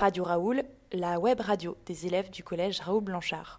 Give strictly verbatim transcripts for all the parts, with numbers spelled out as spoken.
Radio Raoul, la web radio des élèves du collège Raoul Blanchard.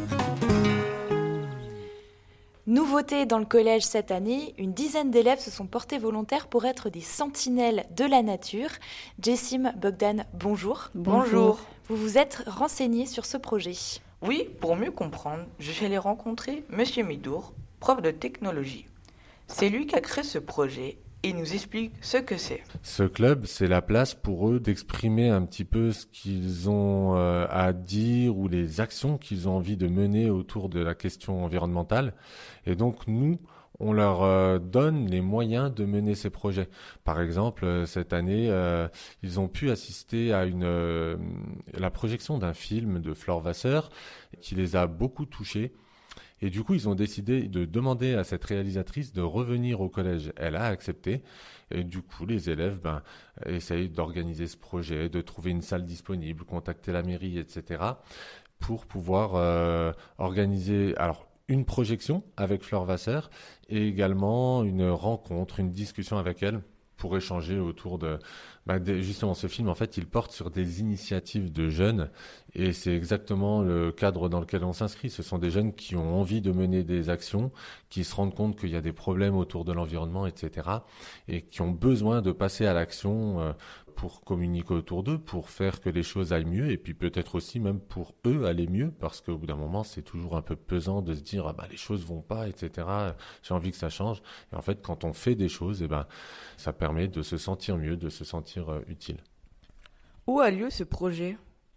Nouveauté dans le collège cette année, une dizaine d'élèves se sont portés volontaires pour être des sentinelles de la nature. Jessim, Bogdan, bonjour. Bonjour. Vous vous êtes renseignés sur ce projet. Oui, pour mieux comprendre, je suis allé rencontrer Monsieur Médour, prof de technologie. C'est lui qui a créé ce projet et il nous explique ce que c'est. Ce club, c'est la place pour eux d'exprimer un petit peu ce qu'ils ont euh, à dire ou les actions qu'ils ont envie de mener autour de la question environnementale. Et donc nous, on leur euh, donne les moyens de mener ces projets. Par exemple, euh, cette année, euh, ils ont pu assister à une euh, la projection d'un film de Flore Vasseur qui les a beaucoup touchés. Et du coup, ils ont décidé de demander à cette réalisatrice de revenir au collège. Elle a accepté. Et du coup, les élèves ben, essayent d'organiser ce projet, de trouver une salle disponible, contacter la mairie, et cetera pour pouvoir euh, organiser alors une projection avec Flore Vasseur et également une rencontre, une discussion avec elle pour échanger autour de, bah, de... Justement, ce film, en fait, il porte sur des initiatives de jeunes et c'est exactement le cadre dans lequel on s'inscrit. Ce sont des jeunes qui ont envie de mener des actions, qui se rendent compte qu'il y a des problèmes autour de l'environnement, et cetera et qui ont besoin de passer à l'action euh, pour communiquer autour d'eux, pour faire que les choses aillent mieux et puis peut-être aussi même pour eux aller mieux parce qu'au bout d'un moment, c'est toujours un peu pesant de se dire ah bah, les choses vont pas, et cetera. J'ai envie que ça change. Et en fait, quand on fait des choses, eh ben, ça permet de se sentir mieux, de se sentir euh, utile. Où a lieu ce projet ?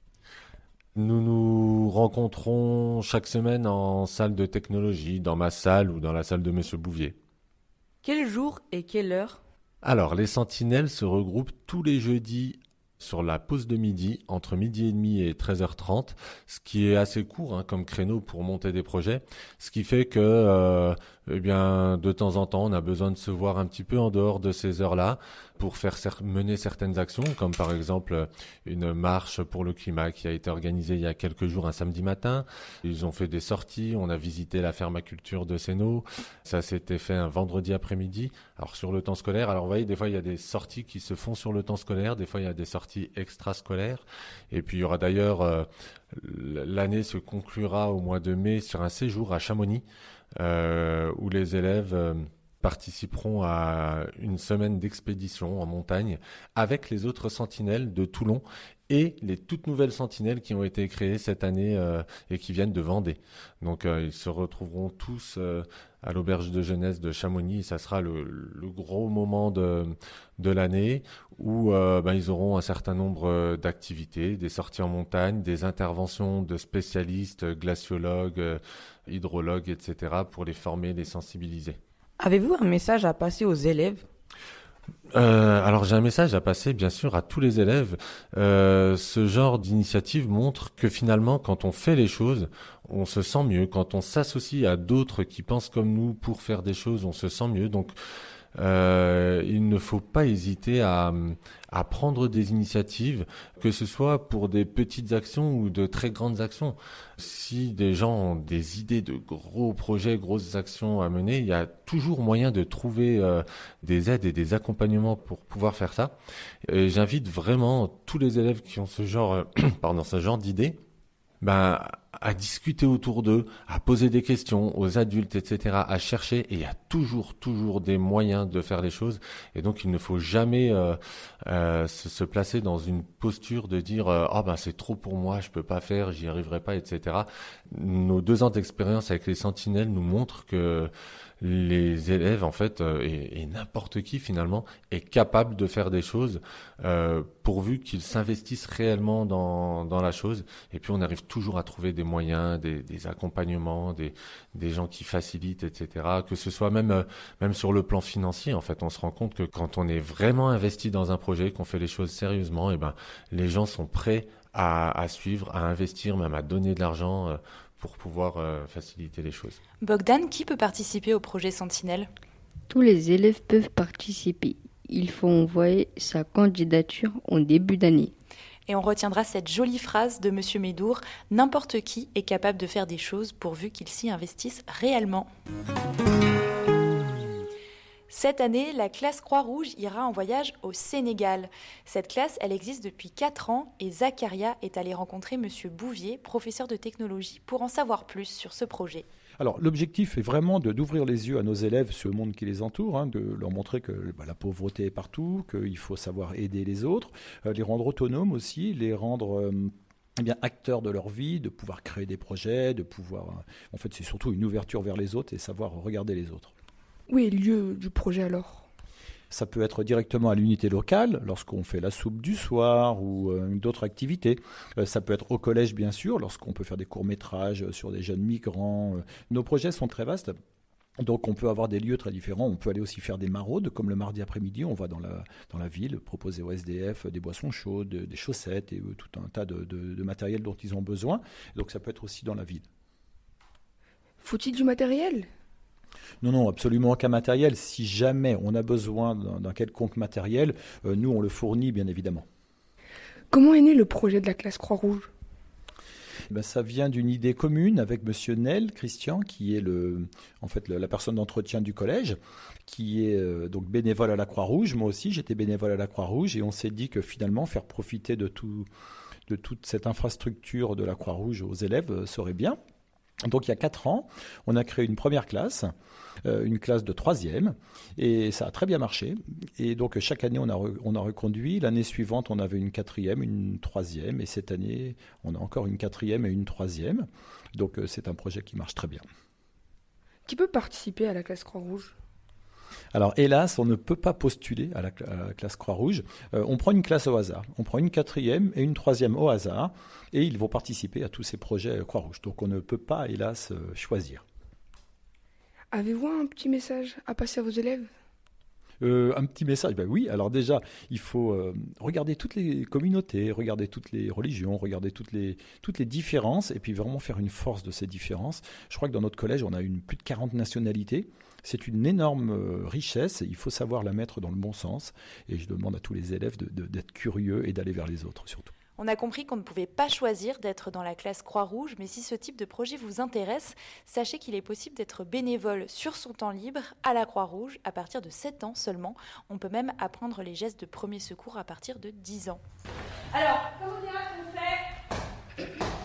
Nous nous rencontrons chaque semaine en salle de technologie, dans ma salle ou dans la salle de Monsieur Bouvier. Quel jour et quelle heure ? Alors, les sentinelles se regroupent tous les jeudis sur la pause de midi, entre midi et demi et treize heures trente, ce qui est assez court hein, comme créneau pour monter des projets, ce qui fait que euh, eh bien, de temps en temps, on a besoin de se voir un petit peu en dehors de ces heures-là pour faire cer- mener certaines actions, comme par exemple une marche pour le climat qui a été organisée il y a quelques jours, un samedi matin. Ils ont fait des sorties, on a visité la fermaculture de Sénaux, ça s'était fait un vendredi après-midi, alors sur le temps scolaire. Alors vous voyez, des fois il y a des sorties qui se font sur le temps scolaire, des fois il y a des sorties extrascolaires, et puis il y aura d'ailleurs, euh, l'année se conclura au mois de mai sur un séjour à Chamonix, euh, où les élèves euh, participeront à une semaine d'expédition en montagne avec les autres sentinelles de Toulon et les toutes nouvelles sentinelles qui ont été créées cette année euh, et qui viennent de Vendée. Donc euh, ils se retrouveront tous euh, à l'auberge de jeunesse de Chamonix. Ça sera le, le gros moment de, de l'année où euh, ben, ils auront un certain nombre d'activités, des sorties en montagne, des interventions de spécialistes, glaciologues, euh, hydrologues, et cetera pour les former, les sensibiliser. Avez-vous un message à passer aux élèves ? Euh, alors j'ai un message à passer bien sûr à tous les élèves. Euh, ce genre d'initiative montre que finalement quand on fait les choses, on se sent mieux. Quand on s'associe à d'autres qui pensent comme nous pour faire des choses, on se sent mieux. Donc euh, il ne faut pas hésiter à, à prendre des initiatives, que ce soit pour des petites actions ou de très grandes actions. Si des gens ont des idées de gros projets, grosses actions à mener, il y a toujours moyen de trouver euh, des aides et des accompagnements pour pouvoir faire ça. Et j'invite vraiment tous les élèves qui ont ce genre, euh, pardon, ce genre d'idées, ben, à discuter autour d'eux, à poser des questions aux adultes, et cetera, à chercher. Et il y a toujours, toujours des moyens de faire les choses. Et donc, il ne faut jamais euh, euh, se, se placer dans une posture de dire euh, « Ah ben c'est trop pour moi, je peux pas faire, j'y arriverai pas, et cetera » Nos deux ans d'expérience avec les sentinelles nous montrent que les élèves, en fait, euh, et, et n'importe qui, finalement, est capable de faire des choses euh, pourvu qu'ils s'investissent réellement dans, dans la chose. Et puis, on arrive toujours à trouver des moyens, des, des accompagnements, des, des gens qui facilitent, et cetera. Que ce soit même, euh, même sur le plan financier, en fait, on se rend compte que quand on est vraiment investi dans un projet, qu'on fait les choses sérieusement, et ben, les gens sont prêts à, à suivre, à investir, même à donner de l'argent euh, pour pouvoir euh, faciliter les choses. Bogdan, qui peut participer au projet Sentinelle ? Tous les élèves peuvent participer. Il faut envoyer sa candidature en début d'année. Et on retiendra cette jolie phrase de Monsieur Médour, « N'importe qui est capable de faire des choses pourvu qu'il s'y investisse réellement ». Cette année, la classe Croix-Rouge ira en voyage au Sénégal. Cette classe, elle existe depuis quatre ans et Zacharia est allé rencontrer Monsieur Bouvier, professeur de technologie, pour en savoir plus sur ce projet. Alors l'objectif est vraiment de, d'ouvrir les yeux à nos élèves sur le monde qui les entoure, hein, de leur montrer que bah, la pauvreté est partout, qu'il faut savoir aider les autres, euh, les rendre autonomes aussi, les rendre... Euh, Eh bien, acteurs de leur vie, de pouvoir créer des projets, de pouvoir... En fait, c'est surtout une ouverture vers les autres et savoir regarder les autres. Où est le lieu du projet alors ? Ça peut être directement à l'unité locale, lorsqu'on fait la soupe du soir ou euh, d'autres activités. Euh, ça peut être au collège, bien sûr, lorsqu'on peut faire des courts-métrages sur des jeunes migrants. Euh, nos projets sont très vastes. Donc on peut avoir des lieux très différents, on peut aller aussi faire des maraudes, comme le mardi après-midi, on va dans la, dans la ville, proposer aux S D F des boissons chaudes, des chaussettes et euh, tout un tas de, de, de matériel dont ils ont besoin. Donc ça peut être aussi dans la ville. Faut-il du matériel ? Non, non, absolument aucun matériel. Si jamais on a besoin d'un, d'un quelconque matériel, euh, nous on le fournit bien évidemment. Comment est né le projet de la classe Croix-Rouge ? Ben, ça vient d'une idée commune avec Monsieur Nel, Christian, qui est le, en fait, le, la personne d'entretien du collège, qui est euh, donc bénévole à la Croix-Rouge. Moi aussi, j'étais bénévole à la Croix-Rouge et on s'est dit que finalement, faire profiter de, tout, de toute cette infrastructure de la Croix-Rouge aux élèves euh, serait bien. Donc il y a quatre ans, on a créé une première classe, euh, une classe de troisième, et ça a très bien marché. Et donc chaque année, on a, re, on a reconduit. L'année suivante, on avait une quatrième, une troisième, et cette année, on a encore une quatrième et une troisième. Donc euh, c'est un projet qui marche très bien. Qui peut participer à la classe Croix-Rouge ? Alors hélas, on ne peut pas postuler à la, à la classe Croix-Rouge. Euh, on prend une classe au hasard. On prend une quatrième et une troisième au hasard et ils vont participer à tous ces projets Croix-Rouge. Donc on ne peut pas, hélas, euh, choisir. Avez-vous un petit message à passer à vos élèves ? Euh, un petit message, ben oui, alors déjà, il faut euh, regarder toutes les communautés, regarder toutes les religions, regarder toutes les, toutes les différences et puis vraiment faire une force de ces différences. Je crois que dans notre collège, on a une, plus de quarante nationalités. C'est une énorme euh, richesse, il faut savoir la mettre dans le bon sens. Et je demande à tous les élèves de, de, d'être curieux et d'aller vers les autres surtout. On a compris qu'on ne pouvait pas choisir d'être dans la classe Croix-Rouge, mais si ce type de projet vous intéresse, sachez qu'il est possible d'être bénévole sur son temps libre à la Croix-Rouge à partir de sept ans seulement. On peut même apprendre les gestes de premier secours à partir de dix ans. Alors, comment dirait-on fait ?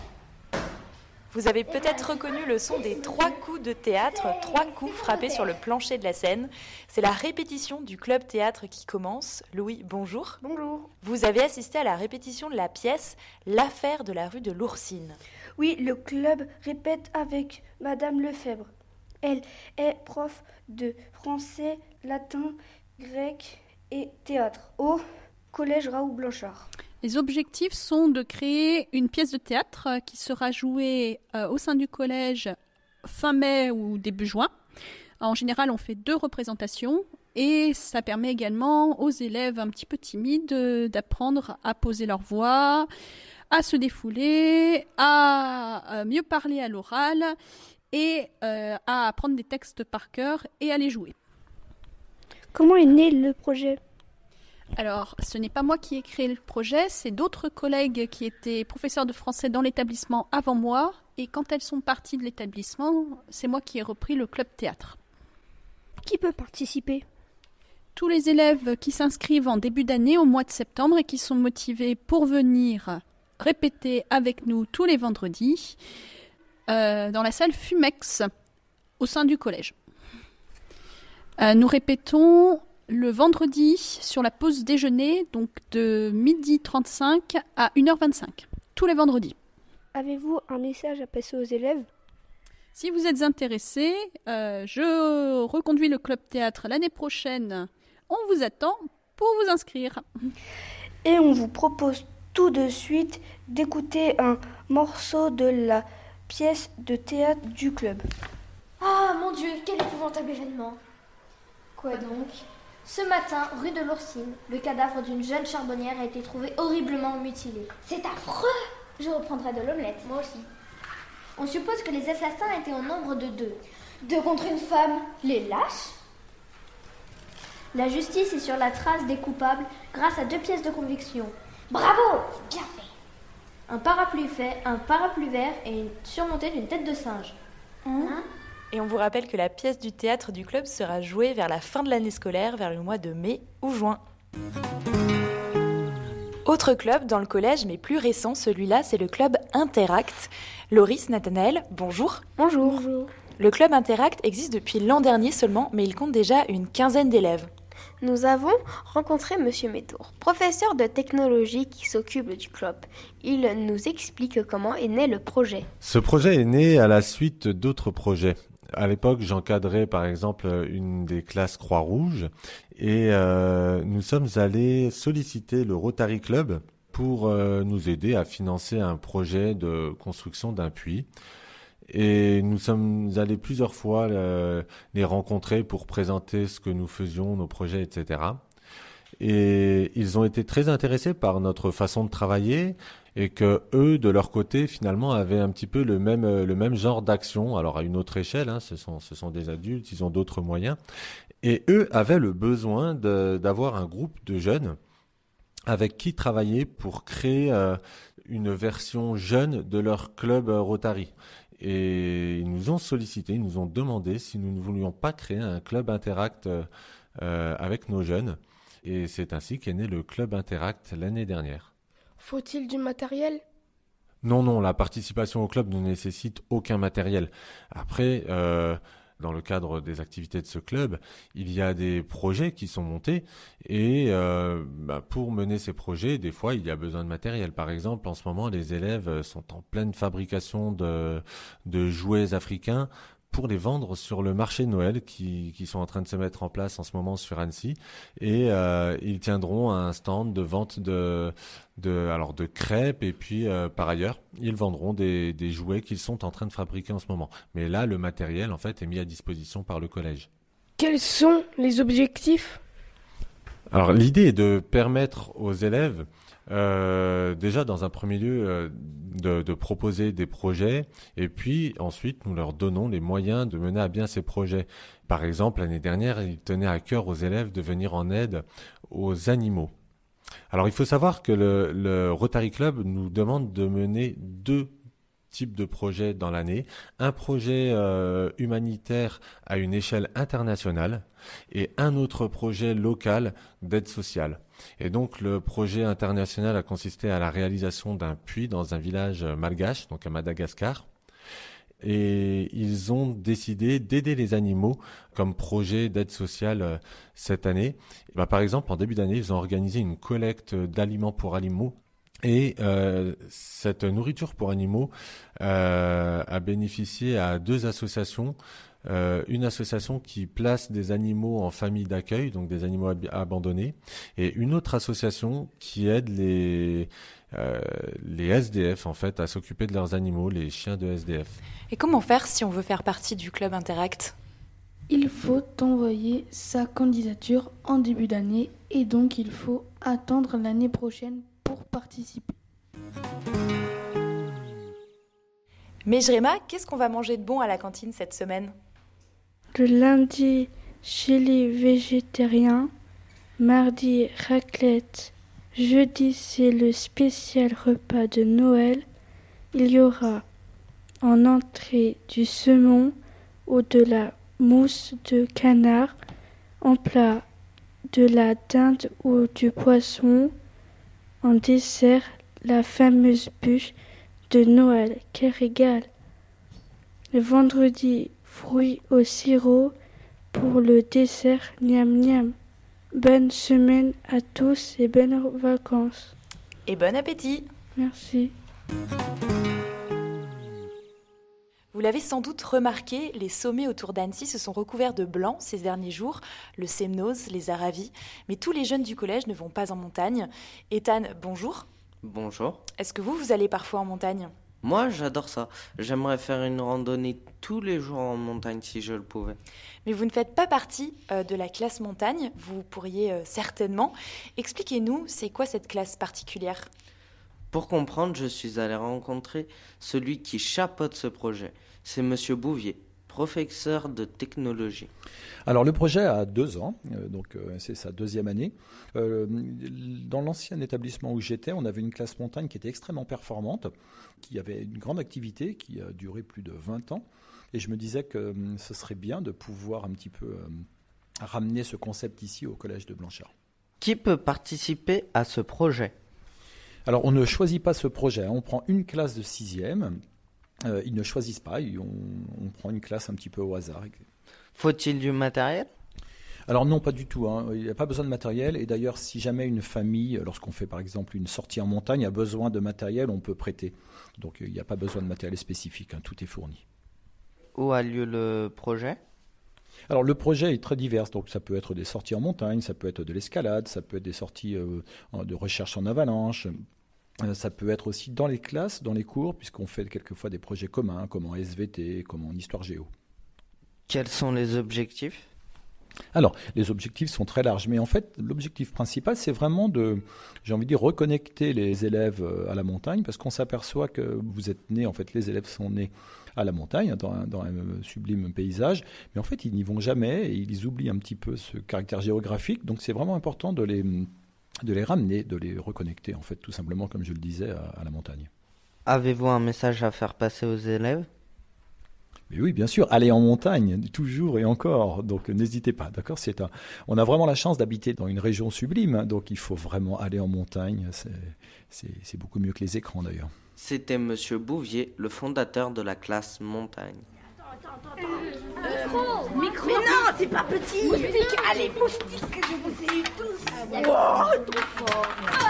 Vous avez peut-être reconnu le son des trois coups de théâtre, trois coups frappés sur le plancher de la scène. C'est la répétition du club théâtre qui commence. Louis, bonjour. Bonjour. Vous avez assisté à la répétition de la pièce « L'affaire de la rue de l'Oursine ». Oui, le club répète avec Madame Lefebvre. Elle est prof de français, latin, grec et théâtre au collège Raoul Blanchard. Les objectifs sont de créer une pièce de théâtre qui sera jouée euh, au sein du collège fin mai ou début juin. En général, on fait deux représentations et ça permet également aux élèves un petit peu timides euh, d'apprendre à poser leur voix, à se défouler, à euh, mieux parler à l'oral et euh, à apprendre des textes par cœur et à les jouer. Comment est né le projet ? Alors, ce n'est pas moi qui ai créé le projet, c'est d'autres collègues qui étaient professeurs de français dans l'établissement avant moi. Et quand elles sont parties de l'établissement, c'est moi qui ai repris le club théâtre. Qui peut participer ? Tous les élèves qui s'inscrivent en début d'année au mois de septembre et qui sont motivés pour venir répéter avec nous tous les vendredis euh, dans la salle Fumex au sein du collège. Euh, nous répétons le vendredi sur la pause déjeuner, donc de midi trente-cinq à une heure vingt-cinq, tous les vendredis. Avez-vous un message à passer aux élèves ? Si vous êtes intéressés, euh, je reconduis le club théâtre l'année prochaine. On vous attend pour vous inscrire. Et on vous propose tout de suite d'écouter un morceau de la pièce de théâtre du club. Ah mon Dieu, quel épouvantable événement ! Quoi donc ? Ce matin, rue de l'Oursine, le cadavre d'une jeune charbonnière a été trouvé horriblement mutilé. C'est affreux ! Je reprendrai de l'omelette. Moi aussi. On suppose que les assassins étaient au nombre de deux. Deux contre une femme, les lâches ? La justice est sur la trace des coupables grâce à deux pièces de conviction. Bravo, c'est bien fait. Un parapluie fait, un parapluie vert et une surmontée d'une tête de singe. Hein ? Et on vous rappelle que la pièce du théâtre du club sera jouée vers la fin de l'année scolaire, vers le mois de mai ou juin. Autre club dans le collège, mais plus récent, celui-là, c'est le club Interact. Loris, Nathanaël, bonjour. Bonjour. Bonjour. Le club Interact existe depuis l'an dernier seulement, mais il compte déjà une quinzaine d'élèves. Nous avons rencontré Monsieur Métour, professeur de technologie qui s'occupe du club. Il nous explique comment est né le projet. Ce projet est né à la suite d'autres projets. À l'époque, j'encadrais par exemple une des classes Croix-Rouge et euh, nous sommes allés solliciter le Rotary Club pour euh, nous aider à financer un projet de construction d'un puits. Et nous sommes allés plusieurs fois euh, les rencontrer pour présenter ce que nous faisions, nos projets, et cetera. Et ils ont été très intéressés par notre façon de travailler et que eux, de leur côté, finalement, avaient un petit peu le même le même genre d'action. Alors à une autre échelle, hein, ce sont ce sont des adultes, ils ont d'autres moyens. Et eux avaient le besoin de, d'avoir un groupe de jeunes avec qui travailler pour créer euh, une version jeune de leur club euh, Rotary. Et ils nous ont sollicité, ils nous ont demandé si nous ne voulions pas créer un club Interact euh, avec nos jeunes. Et c'est ainsi qu'est né le club Interact l'année dernière. Faut-il du matériel ? Non, non, la participation au club ne nécessite aucun matériel. Après, euh, dans le cadre des activités de ce club, il y a des projets qui sont montés et euh, bah, pour mener ces projets, des fois, il y a besoin de matériel. Par exemple, en ce moment, les élèves sont en pleine fabrication de, de jouets africains pour les vendre sur le marché de Noël qui, qui sont en train de se mettre en place en ce moment sur Annecy. Et euh, ils tiendront un stand de vente de, de, alors de crêpes et puis euh, par ailleurs, ils vendront des, des jouets qu'ils sont en train de fabriquer en ce moment. Mais là, le matériel en fait est mis à disposition par le collège. Quels sont les objectifs ? Alors l'idée est de permettre aux élèves Euh, déjà dans un premier lieu euh, de, de proposer des projets et puis ensuite nous leur donnons les moyens de mener à bien ces projets. Par exemple, l'année dernière, il tenait à cœur aux élèves de venir en aide aux animaux. Alors il faut savoir que le, le Rotary Club nous demande de mener deux types de projets dans l'année. Un projet euh, humanitaire à une échelle internationale et un autre projet local d'aide sociale. Et donc le projet international a consisté à la réalisation d'un puits dans un village malgache, donc à Madagascar. Et ils ont décidé d'aider les animaux comme projet d'aide sociale euh, cette année. Et ben, par exemple, en début d'année, ils ont organisé une collecte d'aliments pour animaux. Et euh, cette nourriture pour animaux euh, a bénéficié à deux associations. Euh, une association qui place des animaux en famille d'accueil, donc des animaux ab- abandonnés, et une autre association qui aide les, euh, les S D F en fait à s'occuper de leurs animaux, les chiens de S D F. Et comment faire si on veut faire partie du club Interact ? Il faut envoyer sa candidature en début d'année et donc il faut attendre l'année prochaine pour participer. Mejrema, qu'est-ce qu'on va manger de bon à la cantine cette semaine ? Le lundi, chez les végétariens. Mardi, raclette. Jeudi, c'est le spécial repas de Noël. Il y aura en entrée du saumon ou de la mousse de canard. En plat, de la dinde ou du poisson. En dessert, la fameuse bûche de Noël. Quel régal! Le vendredi, fruits au sirop pour le dessert, miam miam. Bonne semaine à tous et bonnes vacances. Et bon appétit. Merci. Vous l'avez sans doute remarqué, les sommets autour d'Annecy se sont recouverts de blanc ces derniers jours, le Semnoz les a ravis, mais tous les jeunes du collège ne vont pas en montagne. Ethan, bonjour. Bonjour. Est-ce que vous, vous allez parfois en montagne ? Moi, j'adore ça. J'aimerais faire une randonnée tous les jours en montagne si je le pouvais. Mais vous ne faites pas partie euh, de la classe montagne, vous pourriez euh, certainement. Expliquez-nous, c'est quoi cette classe particulière ? Pour comprendre, je suis allé rencontrer celui qui chapeaute ce projet. C'est Monsieur Bouvier, professeur de technologie. Alors le projet a deux ans, euh, donc euh, c'est sa deuxième année. Euh, dans l'ancien établissement où j'étais, on avait une classe montagne qui était extrêmement performante, qui avait une grande activité qui a duré plus de vingt ans. Et je me disais que euh, ce serait bien de pouvoir un petit peu euh, ramener ce concept ici au collège de Blanchard. Qui peut participer à ce projet ? Alors, on ne choisit pas ce projet. Hein. On prend une classe de sixième. Euh, ils ne choisissent pas. Ils, on, on prend une classe un petit peu au hasard. Faut-il du matériel ? Alors non, pas du tout. Hein. Il n'y a pas besoin de matériel. Et d'ailleurs, si jamais une famille, lorsqu'on fait par exemple une sortie en montagne, a besoin de matériel, on peut prêter. Donc il n'y a pas besoin de matériel spécifique. Hein. Tout est fourni. Où a lieu le projet ? Alors le projet est très divers. Donc ça peut être des sorties en montagne, ça peut être de l'escalade, ça peut être des sorties euh, de recherche en avalanche. Euh, ça peut être aussi dans les classes, dans les cours, puisqu'on fait quelquefois des projets communs, comme en S V T, comme en histoire géo. Quels sont les objectifs ? Alors, les objectifs sont très larges, mais en fait, l'objectif principal, c'est vraiment de, j'ai envie de dire, reconnecter les élèves à la montagne, parce qu'on s'aperçoit que vous êtes nés, en fait, les élèves sont nés à la montagne, dans un, dans un sublime paysage, mais en fait, ils n'y vont jamais, et ils oublient un petit peu ce caractère géographique, donc c'est vraiment important de les, de les ramener, de les reconnecter, en fait, tout simplement, comme je le disais, à, à la montagne. Avez-vous un message à faire passer aux élèves ? Mais oui, bien sûr, aller en montagne, toujours et encore, donc n'hésitez pas, d'accord ? C'est un... On a vraiment la chance d'habiter dans une région sublime, donc il faut vraiment aller en montagne, c'est, c'est, c'est beaucoup mieux que les écrans d'ailleurs. C'était Monsieur Bouvier, le fondateur de la classe montagne. Micro, micro. Mais non, c'est pas petit. Moustique, allez, moustique, je vous ai eu tous. Wow, trop fort.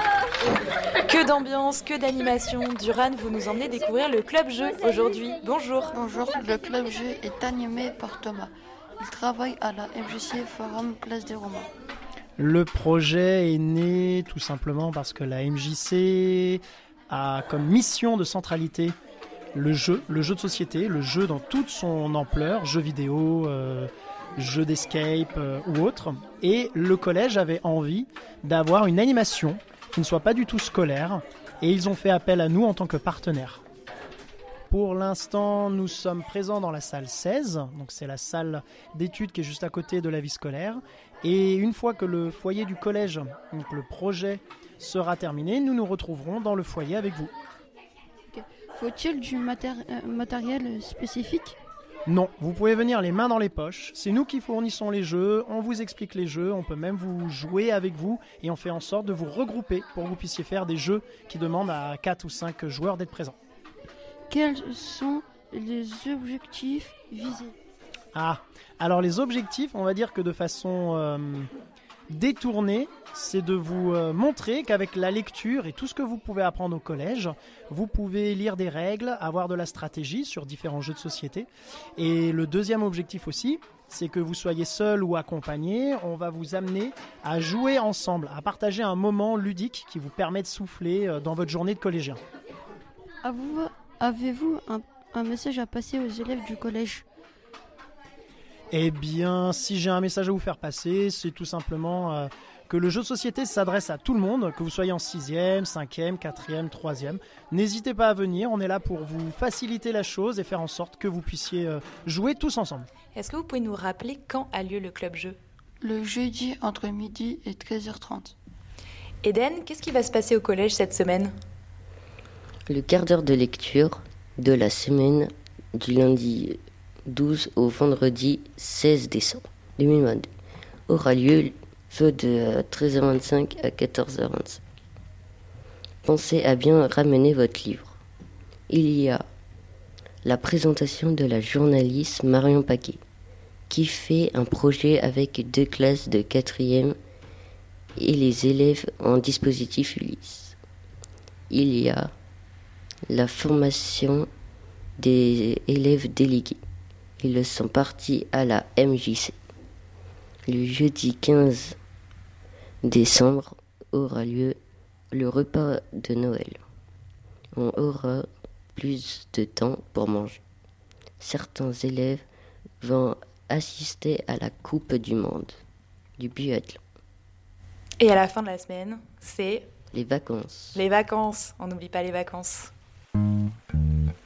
Que d'ambiance, que d'animation. Duran, vous nous emmenez découvrir le club jeu aujourd'hui. Bonjour. Bonjour, le club jeu est animé par Thomas. Il travaille à la M J C Forum Place des Romains. Le projet est né tout simplement parce que la M J C a comme mission de centralité le jeu, le jeu de société, le jeu dans toute son ampleur, jeu vidéo, euh, jeu d'escape euh, ou autre. Et le collège avait envie d'avoir une animation qui ne soit pas du tout scolaire, et ils ont fait appel à nous en tant que partenaires. Pour l'instant, nous sommes présents dans la salle seize, donc c'est la salle d'études qui est juste à côté de la vie scolaire. Et une fois que le foyer du collège, donc le projet, sera terminé, nous nous retrouverons dans le foyer avec vous. Faut-il du matéri- euh, matériel spécifique ? Non, vous pouvez venir les mains dans les poches. C'est nous qui fournissons les jeux, on vous explique les jeux, on peut même vous jouer avec vous et on fait en sorte de vous regrouper pour que vous puissiez faire des jeux qui demandent à quatre ou cinq joueurs d'être présents. Quels sont les objectifs visés ? Ah, alors les objectifs, on va dire que de façon euh, détournée, c'est de vous euh, montrer qu'avec la lecture et tout ce que vous pouvez apprendre au collège, vous pouvez lire des règles, avoir de la stratégie sur différents jeux de société. Et le deuxième objectif aussi, c'est que vous soyez seul ou accompagné, on va vous amener à jouer ensemble, à partager un moment ludique qui vous permet de souffler euh, dans votre journée de collégien. Avez-vous, avez-vous un, un message à passer aux élèves du collège ? Eh bien, si j'ai un message à vous faire passer, c'est tout simplement euh, que le jeu de société s'adresse à tout le monde, que vous soyez en sixième, cinquième, quatrième, troisième. N'hésitez pas à venir, on est là pour vous faciliter la chose et faire en sorte que vous puissiez euh, jouer tous ensemble. Est-ce que vous pouvez nous rappeler quand a lieu le club jeu ? Le jeudi entre midi et treize heures trente. Eden, qu'est-ce qui va se passer au collège cette semaine ? Le quart d'heure de lecture de la semaine du lundi douze au vendredi seize décembre deux mille vingt-deux aura lieu soit de treize heures vingt-cinq à quatorze heures vingt-cinq. Pensez à bien ramener votre livre. Il y a la présentation de la journaliste Marion Paquet qui fait un projet avec deux classes de quatrième et les élèves en dispositif Ulysse. Il y a la formation des élèves délégués. Ils sont partis à la M J C. Le jeudi quinze décembre aura lieu le repas de Noël. On aura plus de temps pour manger. Certains élèves vont assister à la Coupe du Monde du biathlon. Et à la fin de la semaine, c'est... Les vacances. Les vacances. On n'oublie pas les vacances.